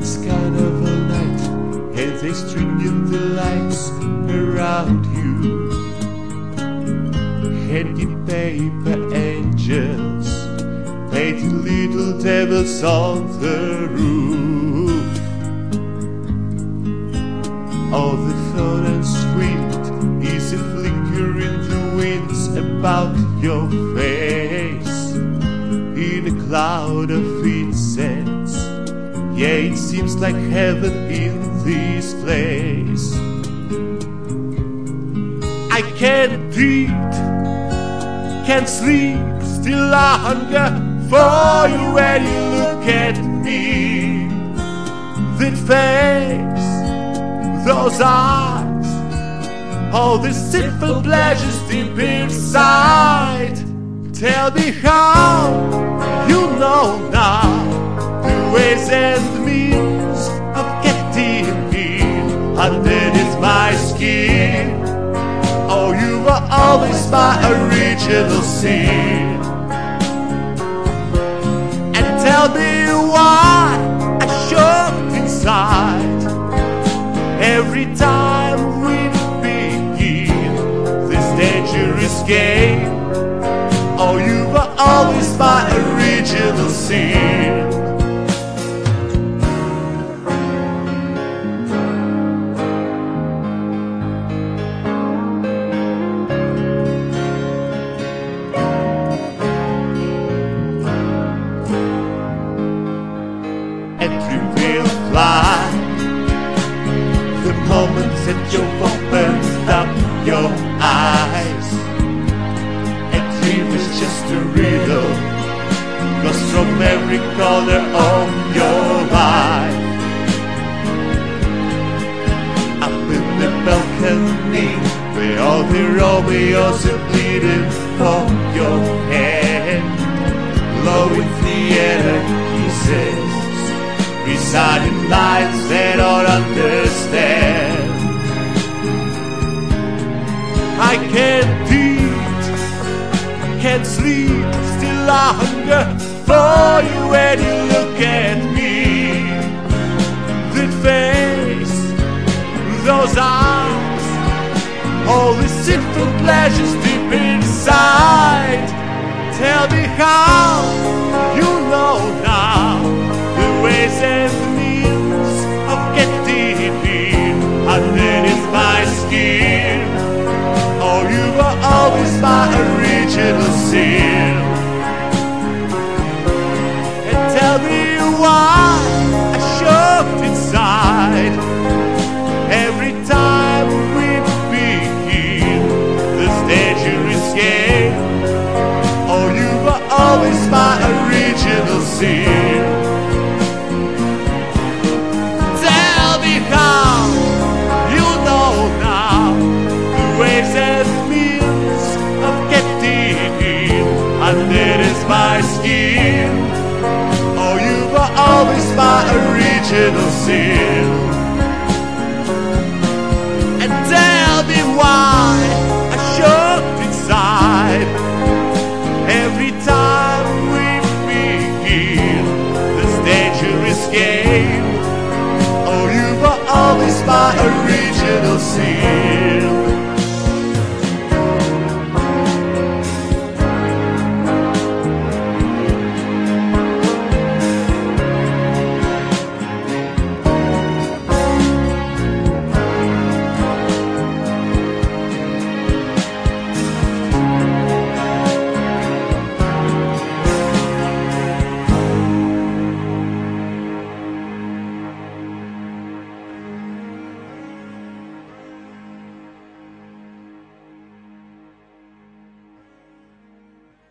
It's kind of a night, and they stringing the lights around you. Handing paper angels, painting little devils on the roof. All the thought and sweet is a flicker in the winds about your face. In a cloud of incense, yeah, it seems like heaven in this place. I can't eat, can't sleep, still I hunger for you when you look at me. That face, those eyes, all the sinful pleasures deep inside. Tell me how you know now the ways and means of getting in underneath my skin. Oh, you were always my original sin. And tell me why I choked inside every time we begin this dangerous game. Oh, you were always my original sin. Fly the moment that you've opened up your eyes. A dream is just a riddle, goes from every corner of your life. Up in the balcony, where all the Romeos are bleeding for your hand, blowing theater kisses, reciting lines they don't understand. I can't eat, can't sleep, still I hunger for you when you look at me. That face, those eyes, all the sinful pleasures deep inside. Tell me how you know now the ways and means of getting in underneath my skin. Oh, you were always my original sin. And tell me why I choked inside every time we begin this dangerous game. Oh, you were always my original sin. Underneath my skin, oh, you were always my original sin.